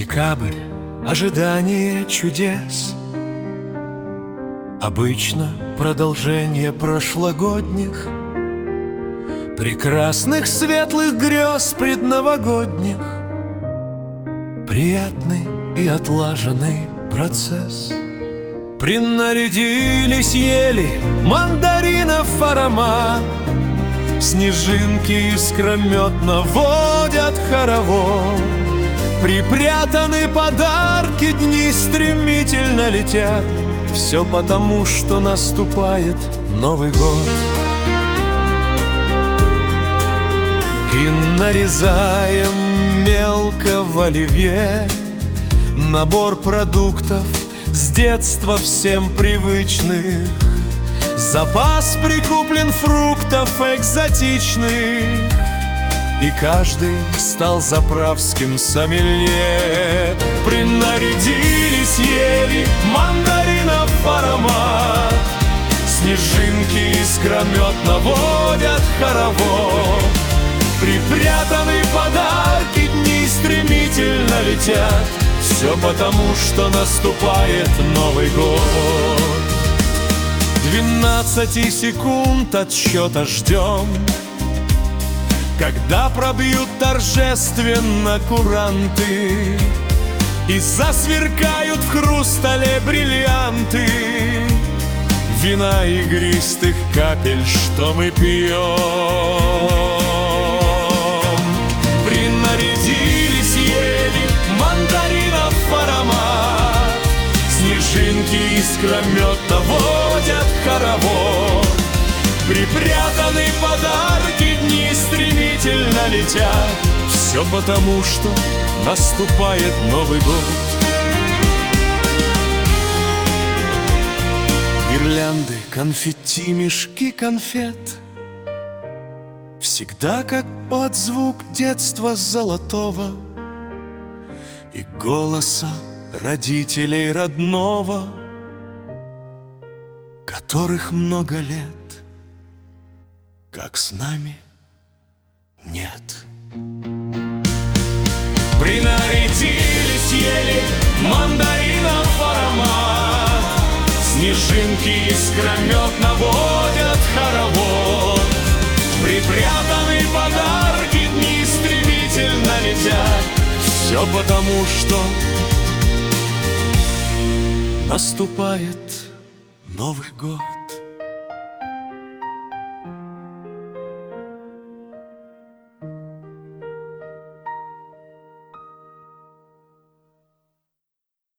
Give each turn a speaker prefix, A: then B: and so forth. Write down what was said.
A: Декабрь, ожидание чудес, обычно продолжение прошлогодних, прекрасных светлых грез предновогодних. Приятный и отлаженный процесс. Принарядились ели мандаринов аромат, снежинки искрометно водят хоровод. Припрятаны подарки, дни стремительно летят. Все потому, что наступает Новый год. И нарезаем мелко в оливье набор продуктов с детства всем привычных. Запас прикуплен фруктов экзотичных, и каждый стал заправским сомелье. Принарядились ели мандаринов аромат, снежинки искрометно водят хоровод. Припрятаны подарки, дни стремительно летят. Все потому, что наступает Новый год. 12 секунд отсчета ждем, когда пробьют торжественно куранты и засверкают в хрустале бриллианты. Вина игристых капель, что мы пьем. Принарядились ели мандаринов аромат, снежинки искрометно водят хоровод. Припрятаны подарки, дни стремительно летят. Все потому, что наступает Новый год. Гирлянды, конфетти, мешки конфет, всегда как под звук детства золотого и голоса родителей родного, которых много лет, как с нами, нет. Принарядились ели мандаринов аромат, снежинки искрометно водят хоровод. Припрятаны подарки, дни стремительно летят. Все потому, что наступает Новый год.